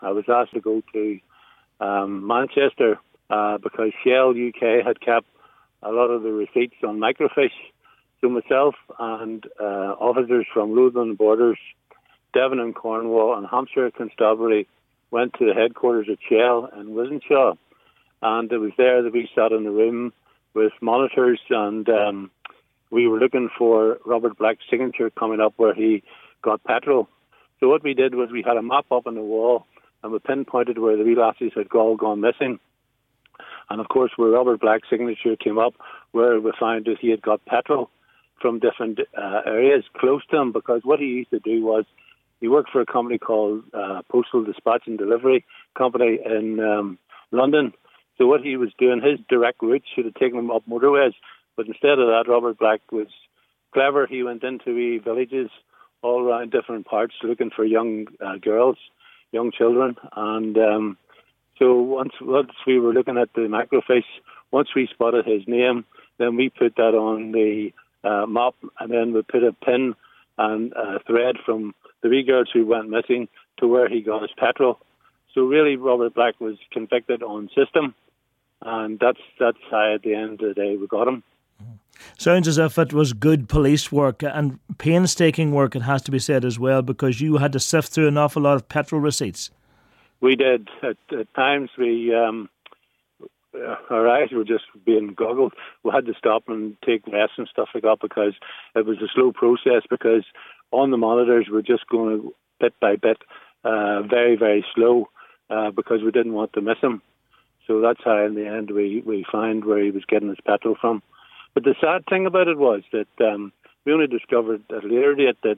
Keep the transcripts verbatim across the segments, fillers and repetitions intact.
I was asked to go to um, Manchester uh, because Shell U K had kept a lot of the receipts on microfiche. So myself and uh, officers from Lothian Borders, Devon and Cornwall and Hampshire Constabulary went to the headquarters of Shell in Wisenshaw. And it was there that we sat in the room with monitors, and um, we were looking for Robert Black's signature coming up where he got petrol. So what we did was we had a map up on the wall, and we pinpointed where the wee lassies had all gone missing. And of course, where Robert Black's signature came up, where we found that he had got petrol from different uh, areas close to him, because what he used to do was he worked for a company called uh, Postal Dispatch and Delivery Company in um, London. So what he was doing, his direct route should have taken him up motorways, but instead of that, Robert Black was clever. He went into wee villages all around different parts looking for young uh, girls, young children, and um, so once once we were looking at the microfiche, once we spotted his name, then we put that on the uh, map, and then we put a pin and a thread from the wee girls who went missing to where he got his petrol. So really, Robert Black was convicted on system, and that's that's how at the end of the day we got him. Sounds as if it was good police work and painstaking work, it has to be said as well, because you had to sift through an awful lot of petrol receipts. We did. At, at times we, um, our eyes were just being goggled. We had to stop and take rests and stuff like that because it was a slow process, because on the monitors we're just going bit by bit, uh, very, very slow, uh, because we didn't want to miss him. So that's how in the end we, we found where he was getting his petrol from. But the sad thing about it was that um, we only discovered at a later date that,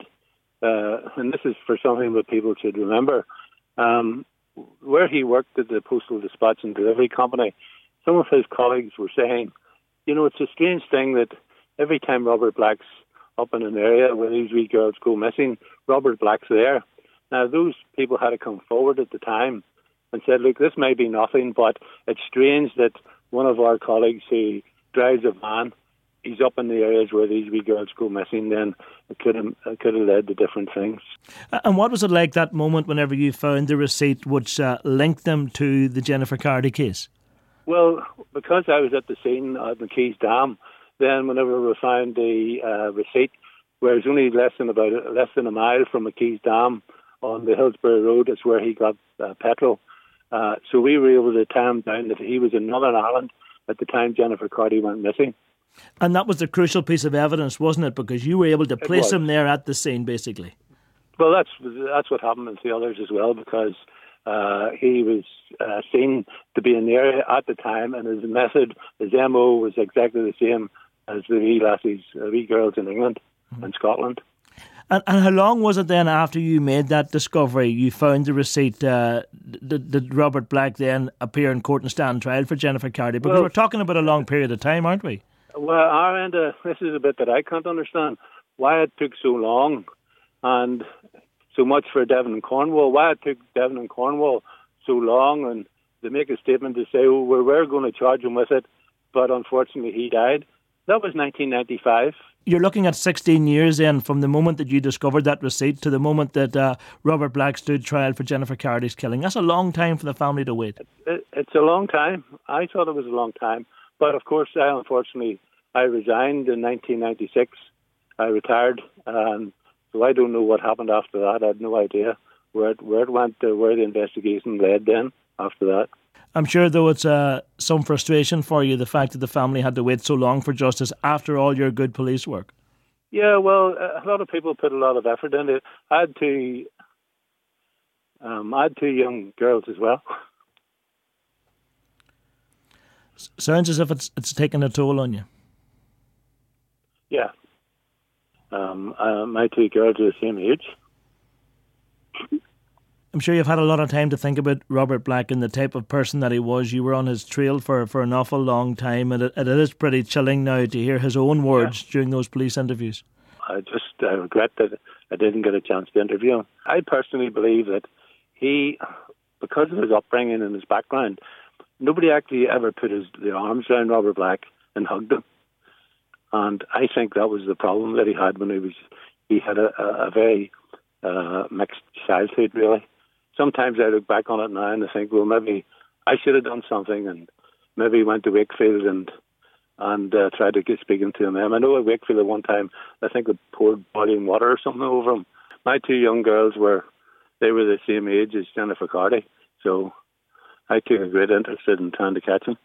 uh, and this is for something that people should remember, um, where he worked at the Postal Dispatch and Delivery Company, some of his colleagues were saying, you know, it's a strange thing that every time Robert Black's up in an area where these wee girls go missing, Robert Black's there. Now, those people had to come forward at the time and said, look, this may be nothing, but it's strange that one of our colleagues who drives a van, he's up in the areas where these wee girls go missing, then it could have, it could have led to different things. And what was it like that moment whenever you found the receipt which uh, linked them to the Jennifer Cardy case? Well, because I was at the scene at McKees Dam, then whenever we found the uh, receipt, where it's only less than about less than a mile from McKees Dam on the Hillsbury Road, is where he got uh, petrol. Uh, so we were able to tie him down that he was in Northern Ireland at the time Jennifer Cardy went missing. And that was the crucial piece of evidence, wasn't it? Because you were able to place him there at the scene, basically. Well, that's that's what happened with the others as well, because uh, he was uh, seen to be in the area at the time, and his method, his M O was exactly the same as the wee lassies, uh, wee girls in England mm-hmm. and Scotland. And, and how long was it then after you made that discovery, you found the receipt, uh, did, did Robert Black then appear in court and stand trial for Jennifer Cardy? Because well, we're talking about a long period of time, aren't we? Well, our end, uh, this is a bit that I can't understand. Why it took so long, and so much for Devon and Cornwall. Why it took Devon and Cornwall so long, and they make a statement to say, oh, we were going to charge him with it, but unfortunately he died. That was nineteen ninety-five. You're looking at sixteen years in from the moment that you discovered that receipt to the moment that uh, Robert Black stood trial for Jennifer Cardy's killing. That's a long time for the family to wait. It, it's a long time. I thought it was a long time. But of course, I unfortunately, I resigned in nineteen ninety-six. I retired, and so I don't know what happened after that. I had no idea where it, where it went, uh, where the investigation led then after that. I'm sure, though, it's uh, some frustration for you, the fact that the family had to wait so long for justice after all your good police work. Yeah, well, a lot of people put a lot of effort into it. I had two, um, I had two young girls as well. Sounds as if it's it's taken a toll on you. Yeah. Um, uh, my two girls are the same age. I'm sure you've had a lot of time to think about Robert Black and the type of person that he was. You were on his trail for, for an awful long time, and it, it is pretty chilling now to hear his own words yeah. during those police interviews. I just I regret that I didn't get a chance to interview him. I personally believe that he, because of his upbringing and his background, nobody actually ever put his their arms around Robert Black and hugged him. And I think that was the problem that he had when he was, he had a, a, a very uh, mixed childhood, really. sometimes I look back on it now and I think, well, maybe I should have done something, and maybe went to Wakefield and and uh, tried to get speaking to him. I know at Wakefield at one time, I think they poured boiling water or something over him. My two young girls were, they were the same age as Jennifer Carty, so I took a great interest in trying to catch him.